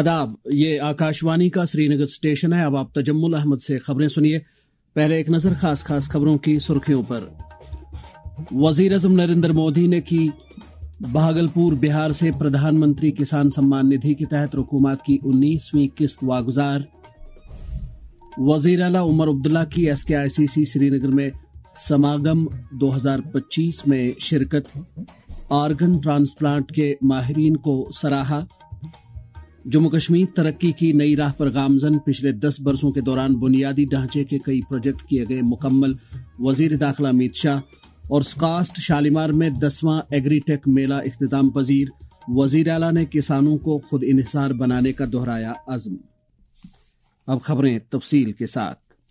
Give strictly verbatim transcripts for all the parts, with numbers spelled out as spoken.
आदाब, ये आकाशवाणी का श्रीनगर स्टेशन है। अब आप तजम्मुल अहमद से खबरें सुनिए। पहले एक नजर खास खास खबरों की सुर्खियों पर। वजीर आज़म नरेंद्र मोदी ने की भागलपुर बिहार से प्रधानमंत्री किसान सम्मान निधि के तहत हुकूमत की उन्नीसवीं किस्त वागुजार। वजीर आला उमर अब्दुल्ला की एस के आई सी सी श्रीनगर में समागम दो हज़ार पच्चीस में शिरकत। ऑर्गन ट्रांसप्लांट के माहिरीन को सराहा। जम्मू कश्मीर तरक्की की नई राह पर गामजन। पिछले दस बरसों के दौरान बुनियादी ढांचे के कई प्रोजेक्ट किए गए मुकम्मल। वजीर दाखिला अमित शाह। और स्कास्ट शालीमार में दसवां एग्रीटेक मेला इख्तिताम पजीर। वजीर आला ने किसानों को खुद इन्हिसार बनाने का दोहराया अज़्म। अब खबरें तफसील के साथ।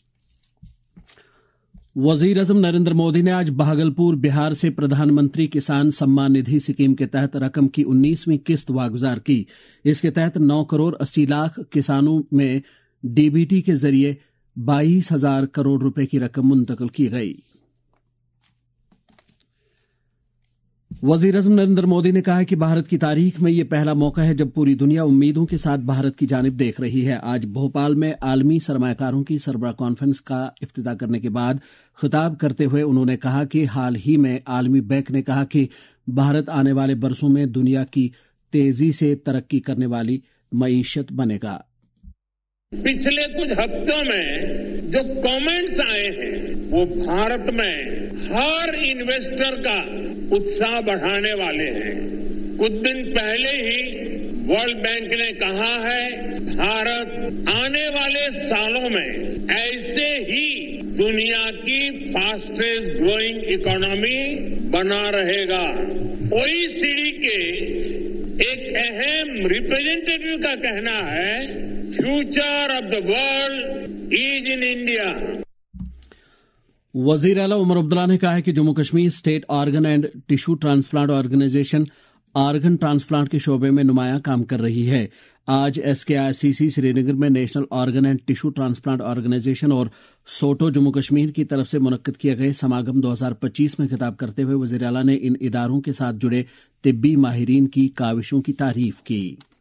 वजीर आज़म नरेंद्र मोदी ने आज भागलपुर बिहार से प्रधानमंत्री किसान सम्मान निधि स्कीम के तहत रकम की उन्नीसवीं किस्त वागुजार की। इसके तहत नौ करोड़ अस्सी लाख किसानों में डीबीटी के जरिए बाईस हजार करोड़ रुपए की रकम मुंतकिल की गई। वजीर आज़म नरेंद्र मोदी ने कहा कि भारत की तारीख में यह पहला मौका है जब पूरी दुनिया उम्मीदों के साथ भारत की जानिब देख रही है। आज भोपाल में आलमी सरमायाकारों की सरबराह कॉन्फ्रेंस का इफ्तिताह करने के बाद खिताब करते हुए उन्होंने कहा कि हाल ही में आलमी बैंक ने कहा कि भारत आने वाले बरसों में दुनिया की तेजी से तरक्की करने वाली मईशत बनेगा। पिछले कुछ हफ्तों में जो कमेंट्स आए हैं वो भारत में हर इन्वेस्टर का उत्साह बढ़ाने वाले हैं। कुछ दिन पहले ही वर्ल्ड बैंक ने कहा है भारत आने वाले सालों में ऐसे ही दुनिया की फास्टेस्ट ग्रोइंग इकोनॉमी बना रहेगा। ओईसीडी के एक अहम रिप्रेजेंटेटिव का कहना है future of the world is in India. वजीर आला उमर अब्दुल्ला ने कहा है कि Jammu Kashmir state organ and tissue transplant organisation organ transplant के शोबे में नुमाया काम कर रही है। आज एस के आई सी सी श्रीनगर में national organ and tissue transplant organisation और सोटो जम्मू कश्मीर की तरफ से मुनक्किद किए गए समागम दो हज़ार पच्चीस में खिताब करते हुए वजीर आला ने इन इदारों के साथ जुड़े तिब्बी माहिरीन की काविशों की तारीफ की।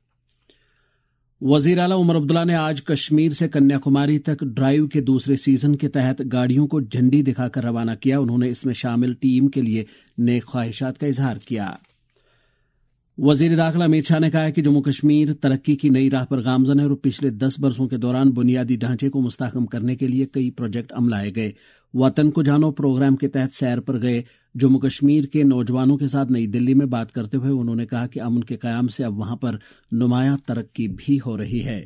वजीर आला उमर अब्दुल्ला ने आज कश्मीर से कन्याकुमारी तक ड्राइव के दूसरे सीजन के तहत गाड़ियों को झंडी दिखाकर रवाना किया। उन्होंने इसमें शामिल टीम के लिए नेक ख्वाहिशात का इजहार किया। वजीर दाखिला अमित शाह ने कहा है कि जम्मू कश्मीर तरक्की की नई राह पर गामजन है और पिछले दस बरसों के दौरान बुनियादी ढांचे को मुस्तहकम करने के लिए कई प्रोजेक्ट अमलाए गए। वतन को जानो प्रोग्राम के तहत सैर पर गए जम्मू कश्मीर के नौजवानों के साथ नई दिल्ली में बात करते हुए उन्होंने कहा कि अमन के कयाम से अब वहां पर नुमाया तरक्की भी हो रही है।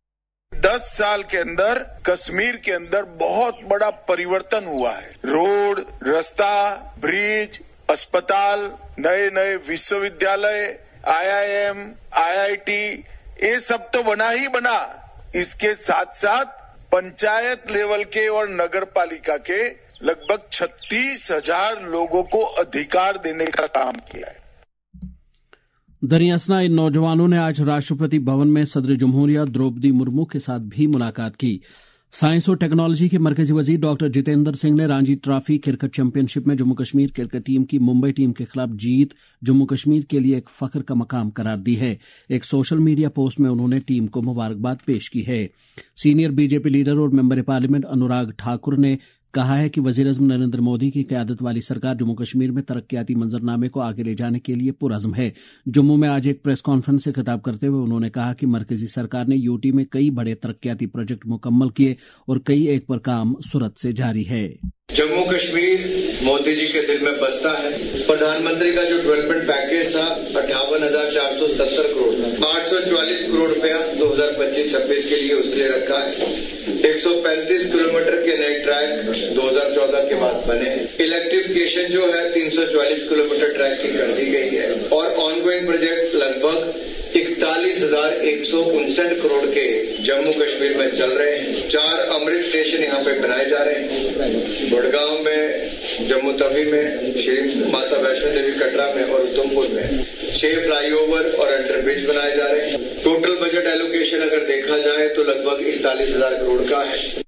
दस साल के अंदर कश्मीर के अंदर बहुत बड़ा परिवर्तन हुआ है। रोड, रास्ता, ब्रिज, अस्पताल, नए नए विश्वविद्यालय, आई I am, I I T, ये सब तो बना ही बना। इसके साथ साथ पंचायत लेवल के और नगर पालिका के लगभग छत्तीस हजार लोगों को अधिकार देने का काम किया है। दरियासना इन नौजवानों ने आज राष्ट्रपति भवन में सदर जमहूरिया द्रौपदी मुर्मू के साथ भी मुलाकात की। साइंस और टेक्नोलॉजी के मरकजी वजीर डॉक्टर जितेंद्र सिंह ने रणजी ट्रॉफी क्रिकेट चैंपियनशिप में जम्मू कश्मीर क्रिकेट टीम की मुंबई टीम के खिलाफ जीत जम्मू कश्मीर के लिए एक फख्र का मकाम करार दी है। एक सोशल मीडिया पोस्ट में उन्होंने टीम को मुबारकबाद पेश की है। सीनियर बीजेपी लीडर और मेंबर पार्लियामेंट अनुराग ठाकुर ने कहा है कि वजीर आज़म नरेंद्र मोदी की क़यादत वाली सरकार जम्मू कश्मीर में तरक्याती मंजरनामे को आगे ले जाने के लिए पुरअज़्म है। जम्मू में आज एक प्रेस कॉन्फ्रेंस से खिताब करते हुए उन्होंने कहा कि मरकजी सरकार ने यूटी में कई बड़े तरक्याती प्रोजेक्ट मुकम्मल किए और कई एक पर काम सूरत से जारी है। जम्मू कश्मीर मोदी जी के दिल में बसता है। प्रधानमंत्री का जो डेवलपमेंट पैकेज था अट्ठावन हजार चार सौ सत्तर करोड़, आठ सौ चौवालीस करोड़ रुपया दो हजार पच्चीस छब्बीस के लिए उसके लिए रखा है। एक सौ पैंतीस किलोमीटर के नए ट्रैक दो हजार चौदह के बाद बने। इलेक्ट्रिफिकेशन जो है तीन सौ चौवालीस किलोमीटर ट्रैक की कर दी गई है और ऑनगोइंग प्रोजेक्ट लगभग इकतालीस हजार एक सौ उनसठ करोड़ के जम्मू कश्मीर में चल रहे हैं। चार अमृत स्टेशन यहाँ पे बनाए जा रहे हैं, गुड़गांव में, जम्मू तवी में, श्री माता वैष्णो देवी कटरा में और उधमपुर में। छह फ्लाईओवर और अंडरब्रिज बनाए जा रहे हैं। टोटल बजट एलोकेशन अगर देखा जाए तो लगभग इकतालीस हजार करोड़ का है।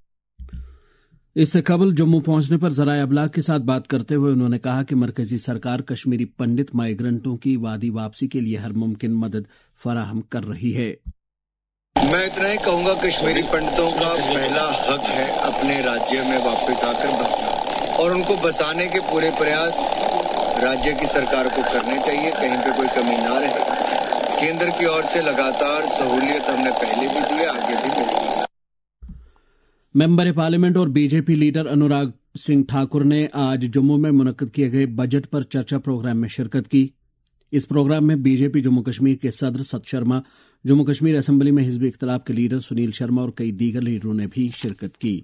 इससे कबल जम्मू पहुंचने पर ज़राए अबलाग के साथ बात करते हुए उन्होंने कहा कि मरकजी सरकार कश्मीरी पंडित माइग्रेंटों की वादी वापसी के लिए हर मुमकिन मदद फराहम कर रही है। میں اتنا ہی کہوں گا، کشمیری پنڈتوں کا پہلا حق ہے اپنے راجیہ میں واپس آ کر بسنا، اور ان کو بسانے کے پورے پریاس راجیہ کی سرکار کو کرنے چاہیے، کہیں پہ کوئی کمی نہ رہے۔ کیندر کی اور سے لگاتار سہولیت ہم نے پہلے بھی دی ہے، آگے بھی دے گی۔ ممبر پارلیمنٹ اور B J P leader Anurag Singh Thakur نے آج جموں میں منعقد کیے گئے بجٹ پر چرچا پروگرام میں شرکت کی۔ اس پروگرام میں B J P Jammu Kashmir کے صدر ست شرما، جموں کشمیر اسمبلی میں حزب اختلاف کے لیڈر سنیل شرما اور کئی دیگر لیڈروں نے بھی شرکت کی۔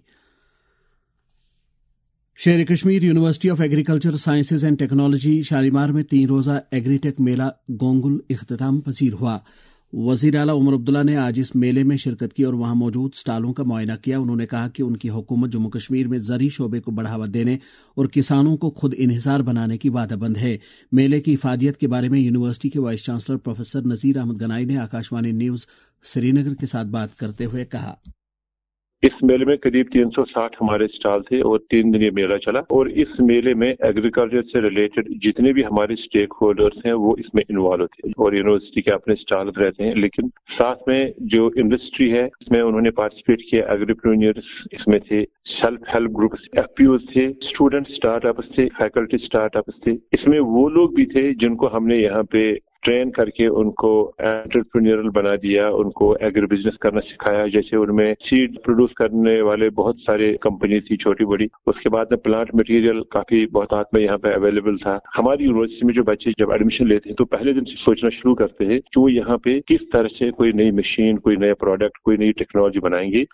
Sher Kashmir university of agriculture sciences and technology Shalimar میں تین روزہ ایگری ٹیک میلہ گونگل اختتام پذیر ہوا۔ وزیر اعلیٰ عمر عبداللہ نے آج اس میلے میں شرکت کی اور وہاں موجود سٹالوں کا معائنہ کیا۔ انہوں نے کہا کہ ان کی حکومت جموں کشمیر میں زرعی شعبے کو بڑھاوا دینے اور کسانوں کو خود انحصار بنانے کی وعدہ بند ہے۔ میلے کی افادیت کے بارے میں یونیورسٹی کے vice chancellor professor Nazir Ahmad Ganai نے آکاشوانی نیوز سری نگر کے ساتھ بات کرتے ہوئے کہا، اس میلے میں قریب تین سو ساٹھ ہمارے اسٹال تھے اور تین دن یہ میلہ چلا، اور اس میلے میں ایگریکلچر سے ریلیٹڈ جتنے بھی ہمارے اسٹیک ہولڈرز ہیں وہ اس میں انوالو ہوتے ہیں، اور یونیورسٹی کے اپنے اسٹال رہتے ہیں، لیکن ساتھ میں جو انڈسٹری ہے اس میں انہوں نے پارٹیسپیٹ کیا۔ ایگریپرینیورز اس میں تھے، self help groups, F P Os تھے، اسٹوڈنٹ اسٹارٹ اپس تھے، فیکلٹی اسٹارٹ اپس تھے۔ اس میں وہ لوگ بھی تھے جن کو ہم نے یہاں پہ ٹرین کر کے ان کو انٹرپرینیورل بنا دیا، ان کو ایگری بزنس کرنا سکھایا۔ جیسے ان میں سیڈ پروڈیوس کرنے والے بہت سارے کمپنی تھی چھوٹی بڑی، اس کے بعد میں پلانٹ مٹیریل کافی بہتات میں یہاں پہ اویلیبل تھا۔ ہماری یونیورسٹی میں جو بچے جب ایڈمیشن لیتے ہیں تو پہلے دن سے سوچنا شروع کرتے ہیں کہ وہ یہاں پہ کس طرح سے کوئی نئی مشین، کوئی نیا پروڈکٹ، کوئی نئی ٹیکنالوجی بنائیں گے۔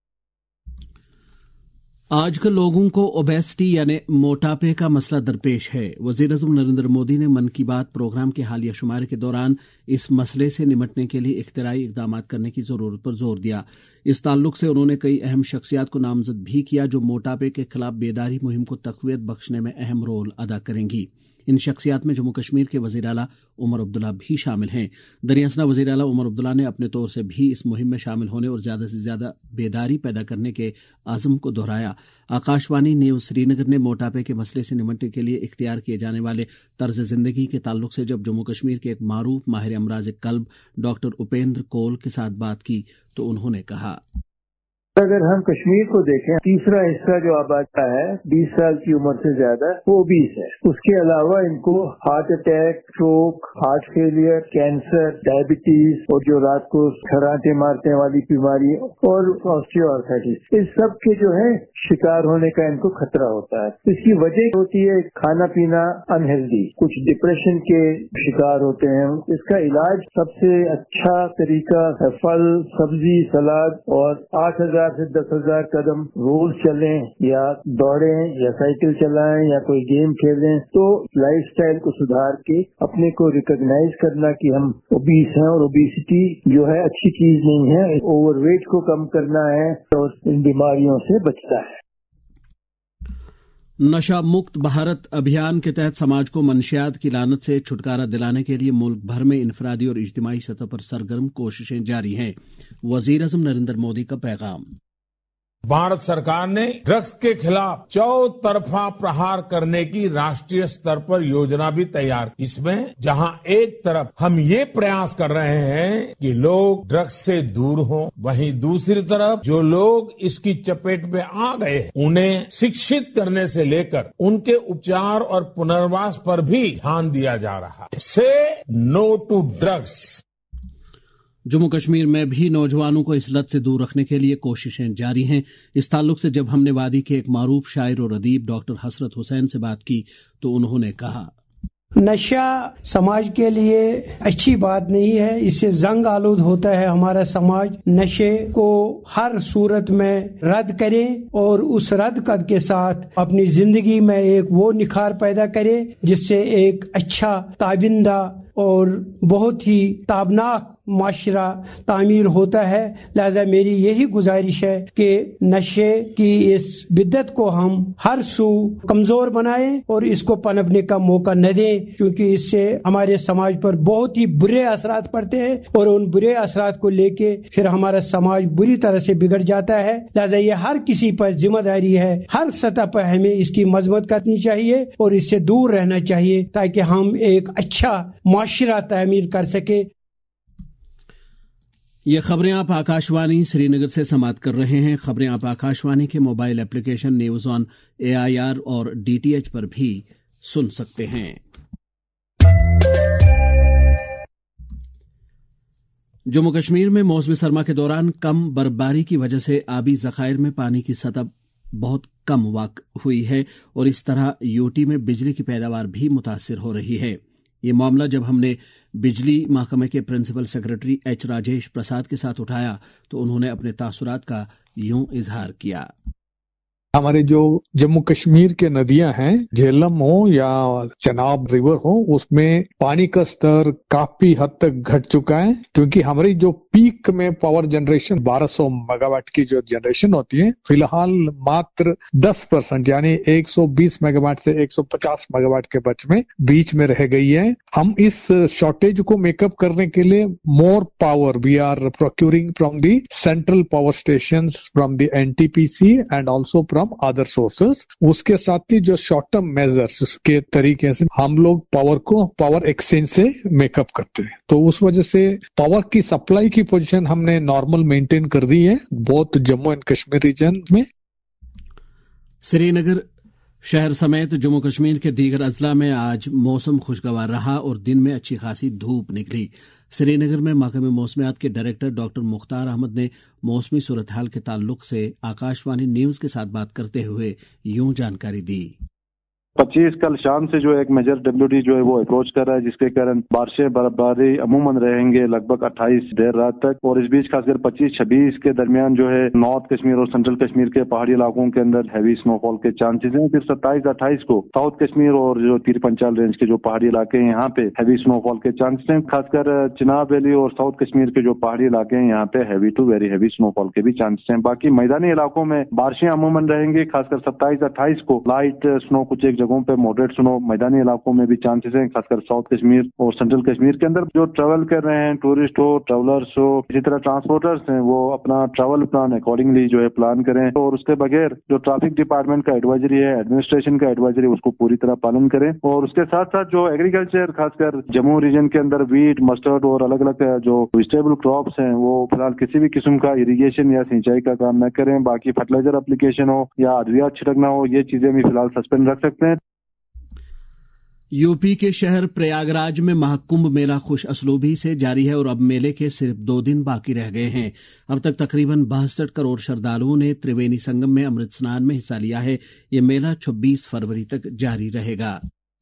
آج کل لوگوں کو اوبیسٹی یعنی موٹاپے کا مسئلہ درپیش ہے۔ وزیر اعظم نریندر مودی نے من کی بات پروگرام کے حالیہ شمارے کے دوران اس مسئلے سے نمٹنے کے لیے اختراعی اقدامات کرنے کی ضرورت پر زور دیا۔ اس تعلق سے انہوں نے کئی اہم شخصیات کو نامزد بھی کیا جو موٹاپے کے خلاف بیداری مہم کو تقویت بخشنے میں اہم رول ادا کریں گی۔ ان شخصیات میں جموں کشمیر کے وزیر اعلیٰ عمر عبداللہ بھی شامل ہیں۔ دریاسنا وزیر اعلیٰ عمر عبداللہ نے اپنے طور سے بھی اس مہم میں شامل ہونے اور زیادہ سے زیادہ بیداری پیدا کرنے کے عزم کو دہرایا۔ آکاشوانی نیوز سری نگر نے موٹاپے کے مسئلے سے نمٹنے کے لیے اختیار کیے جانے والے طرز زندگی کے تعلق سے جب جموں کشمیر کے ایک معروف ماہر امراض قلب ڈاکٹر اپیندر کول کے ساتھ بات کی تو انہوں نے کہا، اگر ہم کشمیر کو دیکھیں، تیسرا حصہ جو آباد کا ہے بیس سال کی عمر سے زیادہ وہ بیس ہے۔ اس کے علاوہ ان کو heart attack, stroke, heart failure, cancer, diabetes اور جو رات کو کھراٹے مارنے والی بیماری اور آسٹیو آرتھرائٹس، اس سب کے جو ہے شکار ہونے کا ان کو خطرہ ہوتا ہے۔ اس کی وجہ ہوتی ہے کھانا پینا انہیلدی، کچھ ڈپریشن کے شکار ہوتے ہیں۔ اس کا علاج سب سے اچھا طریقہ پھل، سبزی، سلاد اور آٹھ ہزار سے دس ہزار قدم روز چلیں یا دوڑیں یا سائیکل چلائیں یا کوئی گیم کھیلیں، تو لائف سٹائل کو سدھار کے اپنے کو ریکگنائز کرنا کہ ہم اوبیس ہیں، اور اوبیسٹی جو ہے اچھی چیز نہیں ہے، اوور ویٹ کو کم کرنا ہے اور ان بیماریوں سے بچتا ہے۔ نشہ مکت بھارت ابھیان کے تحت سماج کو منشیات کی لعنت سے چھٹکارا دلانے کے لیے ملک بھر میں انفرادی اور اجتماعی سطح پر سرگرم کوششیں جاری ہیں۔ وزیر اعظم نریندر مودی کا پیغام، بھارت سرکار نے ڈرگس کے خلاف چوطرفہ پرہار کرنے کی راشٹریہ سطر پر یوجنا بھی تیار کی۔ اس میں جہاں ایک طرف ہم یہ پریاس کر رہے ہیں کہ لوگ ڈرگس سے دور ہوں، وہیں دوسری طرف جو لوگ اس کی چپیٹ میں آ گئے ہیں انہیں شکشت کرنے سے لے کر ان کے اپچار اور پنرواس پر بھی دھیان دیا جا رہا ہے۔ سے no to drugs. Jammu Kashmir میں بھی نوجوانوں کو اس لت سے دور رکھنے کے لیے کوششیں جاری ہیں۔ اس تعلق سے جب ہم نے وادی کے ایک معروف شاعر اور ادیب ڈاکٹر حسرت حسین سے بات کی تو انہوں نے کہا، نشہ سماج کے لیے اچھی بات نہیں ہے، اس سے زنگ آلود ہوتا ہے ہمارا سماج۔ نشے کو ہر صورت میں رد کریں اور اس رد قد کے ساتھ اپنی زندگی میں ایک وہ نکھار پیدا کرے جس سے ایک اچھا تابندہ اور بہت ہی تابناک معاشرہ تعمیر ہوتا ہے۔ لہذا میری یہی گزارش ہے کہ نشے کی اس بدعت کو ہم ہر سو کمزور بنائیں اور اس کو پنپنے کا موقع نہ دیں، کیونکہ اس سے ہمارے سماج پر بہت ہی برے اثرات پڑتے ہیں اور ان برے اثرات کو لے کے پھر ہمارا سماج بری طرح سے بگڑ جاتا ہے۔ لہذا یہ ہر کسی پر ذمہ داری ہے، ہر سطح پر ہمیں اس کی مذمت کرنی چاہیے اور اس سے دور رہنا چاہیے تاکہ ہم ایک اچھا معاشرہ تعمیر کر سکیں۔ یہ خبریں آپ آکاشوانی سری نگر سے سماعت کر رہے ہیں. خبریں آپ آکاشوانی کے mobile application news on A I R اور ڈی ٹی ایچ پر بھی سن سکتے ہیں. جموں کشمیر میں موسم سرما کے دوران کم برفباری کی وجہ سے آبی ذخائر میں پانی کی سطح بہت کم واقع ہوئی ہے اور اس طرح یوٹی میں بجلی کی پیداوار بھی متاثر ہو رہی ہے. یہ معاملہ جب ہم نے بجلی محکمے کے principal secretary H Rajesh Prasad کے ساتھ اٹھایا تو انہوں نے اپنے تاثرات کا یوں اظہار کیا. ہمارے جو جموں کشمیر کے ندیاں ہیں، جہلم ہو یا چناب ریور ہو، اس میں پانی کا استر کافی حد تک گھٹ چکا ہے، کیونکہ ہماری جو پیک میں پاور جنریشن بارہ سو میگا واٹ کی جو جنریشن ہوتی ہے، فی الحال ماتر دس پرسنٹ یعنی ایک سو بیس میگا واٹ سے ایک سو پچاس میگا واٹ کے بچ میں بیچ میں رہ گئی ہے. ہم اس شارٹیج کو میک اپ کرنے کے لیے more power we are procuring from the central power stations, from the N T P C and also from other sources. اس کے ساتھ ہی جو شارٹ ٹرم میزرز کے طریقے سے ہم لوگ پاور کو پاور ایکسچینج سے میک اپ کرتے ہیں، تو اس وجہ سے پاور کی سپلائی کی پوزیشن ہم نے نارمل مینٹین کر دی ہے بہت جموں اینڈ کشمیر ریجن میں. سری نگر شہر سمیت جموں کشمیر کے دیگر اضلاع میں آج موسم خوشگوار رہا اور دن میں اچھی خاصی دھوپ نکلی. سری نگر میں محکمہ موسمیات کے ڈائریکٹر ڈاکٹر مختار احمد نے موسمی صورتحال کے تعلق سے آکاشوانی نیوز کے ساتھ بات کرتے ہوئے یوں جانکاری دی. پچیس کل شام سے جو ایک میجر ڈبلیو ڈی جو ہے وہ اپروچ کر رہا ہے، جس کے کارن بارشیں برف باری عموماً رہیں گے لگ بھگ اٹھائیس دیر رات تک، اور اس بیچ خاص کر پچیس چھبیس کے درمیان جو ہے نارتھ کشمیر اور سینٹرل کشمیر کے پہاڑی علاقوں کے اندر ہیوی سنو فال کے چانسز ہیں. پھر ستائیس اٹھائیس کو ساؤتھ کشمیر اور جو تیر پنچال رینج کے جو پہاڑی علاقے ہیں یہاں پہ ہیوی سنو فال کے چانسز ہیں. خاص کر چناب ویلی اور ساؤتھ کشمیر کے جو پہاڑی علاقے ہیں یہاں پہ ہیوی ٹو ویری ہیوی سنو فال کے بھی چانسز ہیں. باقی میدانی علاقوں میں بارشیں عموماً رہیں گی. خاص کر ستائیس اٹھائیس کو لائٹ سنو کچھ ایک جگہوں پہ ماڈریٹ میدانی علاقوں میں بھی چانسز ہیں، خاص کر ساؤتھ کشمیر اور سینٹرل کشمیر کے اندر. جو ٹریول کر رہے ہیں، ٹورسٹ ہو، ٹریولرس ہو، اسی طرح ٹرانسپورٹرس ہیں، وہ اپنا ٹریول پلان اکارڈنگلی جو ہے پلان کریں، اور اس کے بغیر جو ٹریفک ڈپارٹمنٹ کا ایڈوائزری ہے، ایڈمنسٹریشن کا ایڈوائزری، اس کو پوری طرح پالن کریں. اور اس کے ساتھ ساتھ جو ایگریکلچر خاص کر جموں ریجن کے اندر ویٹ، مسٹرڈ اور الگ الگ جو ویجیٹیبل کراپس ہیں، وہ فی الحال کسی بھی قسم کا اریگیشن یا سینچائی کا کام نہ کریں. باقی فرٹیلائزر اپلیکیشن ہو یا ادویات چھڑکنا ہو، یہ چیزیں بھی فی الحال سسپینڈ رکھ سکتے ہیں. یو پی کے شہر پریاگ راج میں مہاکمبھ میلہ خوش اسلوبی سے جاری ہے اور اب میلے کے صرف دو دن باقی رہ گئے ہیں. اب تک تقریباً باسٹھ کروڑ شردالوؤں نے تریوینی سنگم میں امرت سنان میں حصہ لیا ہے. یہ میلہ چھبیس فروری تک جاری رہے گا.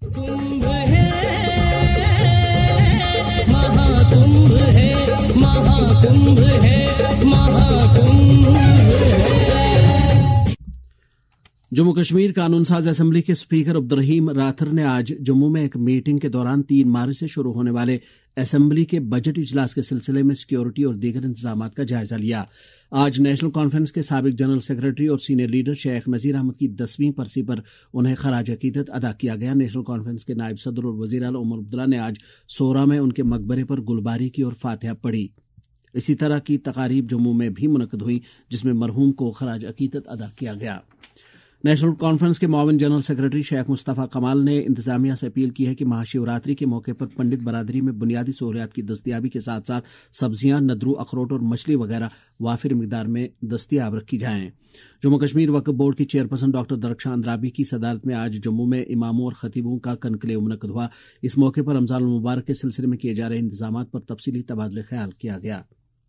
جموں کشمیر قانون ساز اسمبلی کے اسپیکر عبدالرحیم راتھر نے آج جموں میں ایک میٹنگ کے دوران تین مارچ سے شروع ہونے والے اسمبلی کے بجٹ اجلاس کے سلسلے میں سیکیورٹی اور دیگر انتظامات کا جائزہ لیا. آج نیشنل کانفرنس کے سابق جنرل سیکرٹری اور سینئر لیڈر شیخ نذیر احمد کی دسویں برسی پر انہیں خراج عقیدت ادا کیا گیا. نیشنل کانفرنس کے نائب صدر اور وزیر اعلی عمر عبداللہ نے آج سورا میں ان کے مقبرے پر گلباری کی اور فاتحہ پڑھی. اسی طرح کی تقاریب جموں میں بھی منعقد ہوئی جس میں مرحوم کو خراج عقیدت ادا کیا گیا. نیشنل کانفرنس کے معاون جنرل سیکرٹری شیخ مصطفیٰ کمال نے انتظامیہ سے اپیل کی ہے کہ مہاشیوراتری کے موقع پر پنڈت برادری میں بنیادی سہولیات کی دستیابی کے ساتھ ساتھ سبزیاں، ندرو، اخروٹ اور مچھلی وغیرہ وافر مقدار میں دستیاب رکھی جائیں. جموں کشمیر وقف بورڈ کی چیئرپرسن ڈاکٹر درخشاں اندرابی کی صدارت میں آج جموں میں اماموں اور خطیبوں کا کنکلیو منعقد ہوا. اس موقع پر رمضان المبارک کے سلسلے میں کیے جا رہے انتظامات پر تفصیلی تبادلہ خیال کیا گیا.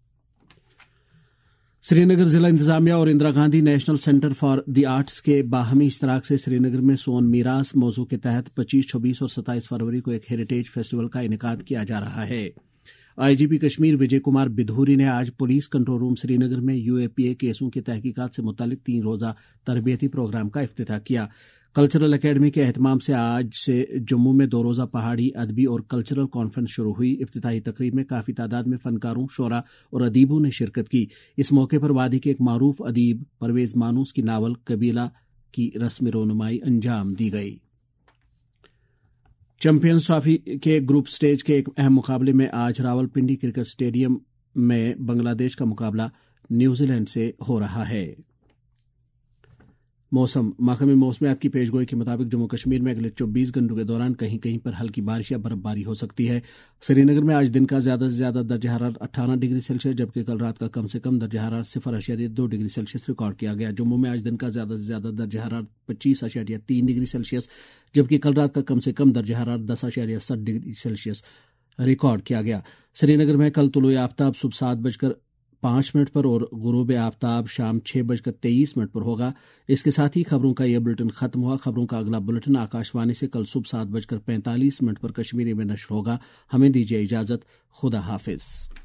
سری نگر ضلع انتظامیہ اور Indira Gandhi National Centre for the Arts کے باہمی اشتراک سے سری نگر میں سون میراث موضوع کے تحت پچیس چھبیس اور ستائیس فروری کو ایک ہیریٹیج فیسٹیول کا انعقاد کیا جا رہا ہے. آئی جی پی کشمیر وجے کمار بدھوری نے آج police control room Srinagar میں یو اے پی اے کیسوں کی تحقیقات سے متعلق تین روزہ تربیتی پروگرام کا افتتاح کیا. کلچرل اکیڈمی کے اہتمام سے آج سے جموں میں دو روزہ پہاڑی ادبی اور کلچرل کانفرنس شروع ہوئی. افتتاحی تقریب میں کافی تعداد میں فنکاروں، شعراء اور ادیبوں نے شرکت کی. اس موقع پر وادی کے ایک معروف ادیب پرویز مانوس کی ناول قبیلہ کی رسم رونمائی انجام دی گئی. چیمپئنز ٹرافی کے گروپ سٹیج کے ایک اہم مقابلے میں آج راولپنڈی کرکٹ اسٹیڈیم میں بنگلہ دیش کا مقابلہ نیوزی لینڈ سے ہو رہا ہے. मौसम महकमे मौसमियात की पेशगोई के मुताबिक जम्मू कश्मीर में अगले चौबीस घंटों के दौरान कहीं कहीं पर हल्की बारिश या बर्फबारी हो सकती है। श्रीनगर में आज दिन का ज्यादा से ज्यादा दर्जा हरारत अट्ठारह डिग्री सेल्सियस जबकि कल रात का कम से कम दर्जा हरारत सिफर अशारिया दो डिग्री सेल्सियस रिकॉर्ड किया गया। जम्मू में आज दिन का ज्यादा से ज्यादा दर्जा हरारत पच्चीस अशारिया तीन डिग्री सेल्सियस जबकि कल रात का कम से कम दर्जा हरारत दस अशारिया सात डिग्री सेल्सियस रिकॉर्ड किया गया। श्रीनगर में कल तुलुए आफ्ताब सुबह सात बजकर पाँच मिनट पर और गुरूब आफ्ताब शाम छह बजकर तेईस मिनट पर होगा। इसके साथ ही खबरों का यह बुलेटिन खत्म हुआ। खबरों का अगला बुलेटिन आकाशवाणी से कल सुबह सात बजकर पैंतालीस मिनट पर कश्मीरी में नश्र होगा। हमें दीजिए इजाजत। खुदा हाफिज।